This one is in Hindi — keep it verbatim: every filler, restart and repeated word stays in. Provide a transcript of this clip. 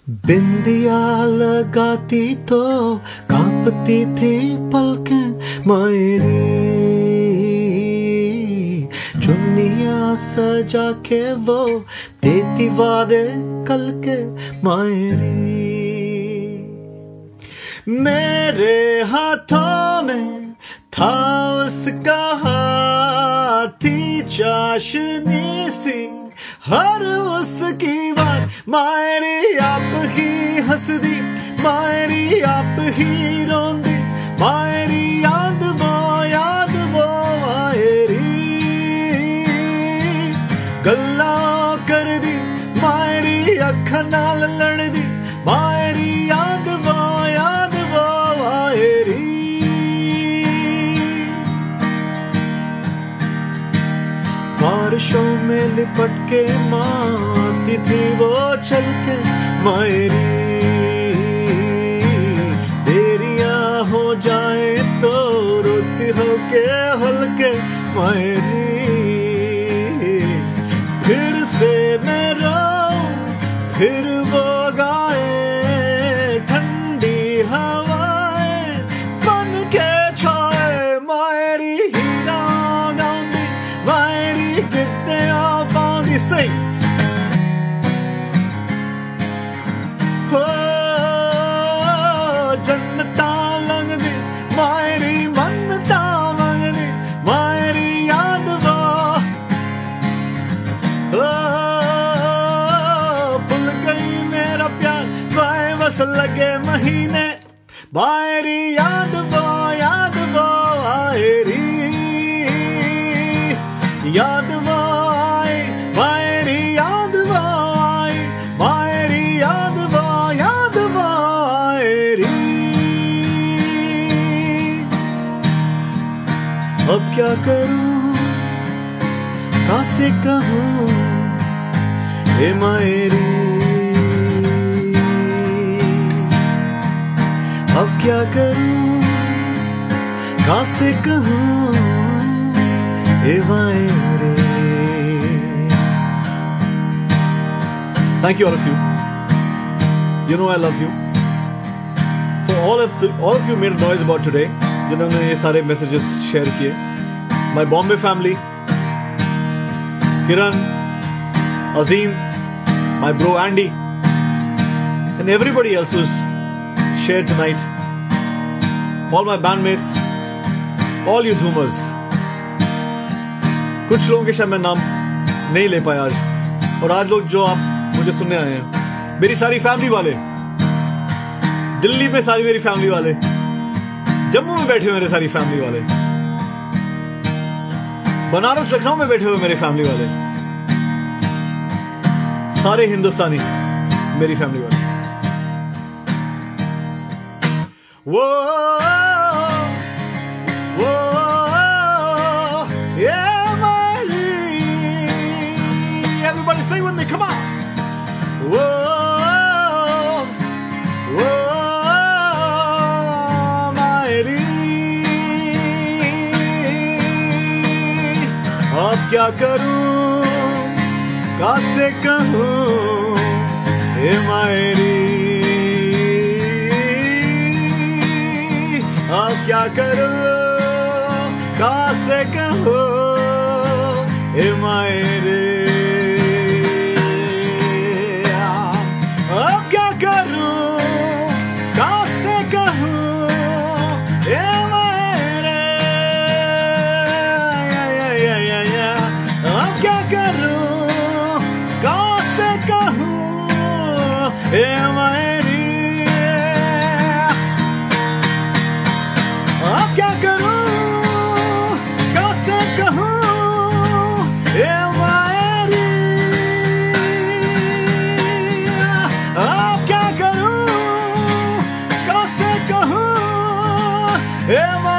बिंदिया लगाती तो कांपती थी पलकें मेरी, चुन्निया सजा के वो देती वादे कल के मेरी। मेरे हाथों में था उसका हाथी चाशनी सी, हर उसकी बात मायरी आप ही हंसदी, मायरी आप ही रोंदी, मायरी याद वो याद वो मायरी गल्ला कर दी, मायरी अखा नाल लड़ दी, मायरी याद वो याद वो मायरी। बारिशों में लिपट के मारती थी वो चल के मायरी, देरियां हो जाए तो रोती हो के हल्के मायरी। फिर से मैं रोऊं फिर वो गाए, ठंडी हवाएं बन के छाए मायरी, हीरा गांधी मायरी कितने आबादी से हो जन्नता लगदी मायरी, मन्नता मंगदी मायरी याद वो हो, भूल गई मेरा प्यार वाए बस लगे महीने मायरी याद वो याद वो आयरी, याद वो आई मायरी याद वो आई, मायरी याद वो याद वो आयरी। अब क्या करूं कासे कहूं हे मायरी, अब क्या करूं कासे कहूं हे मायरी। Thank you all of you. You know I love you. For all of the, all of you made a noise about today, जिन्होंने ये सारे messages share किए. My Bombay family, Kiran, Azim, my bro Andy, and everybody else who's shared tonight. All my bandmates, all you Dhoomers. कुछ लोगों के शायद मैं नाम नहीं ले पाया आज, और आज लोग जो आप मुझे सुनने आए हैं, मेरी सारी फैमिली वाले, दिल्ली में सारी मेरी फैमिली वाले, जम्मू में बैठे हुए मेरे सारी फैमिली वाले, बनारस लखनऊ में बैठे हुए मेरे फैमिली वाले, सारे हिंदुस्तानी मेरी फैमिली वाले। वो वो yeah everybody sing with me, come on. Whoa, whoa, मायरी। अब क्या करूं कासे कहूं हे मायरी, अब क्या करूं कासे कहूं हे मायरी। अब क्या करूं कैसे कहूं हे मायरी, अब क्या करूं कैसे कहूं हे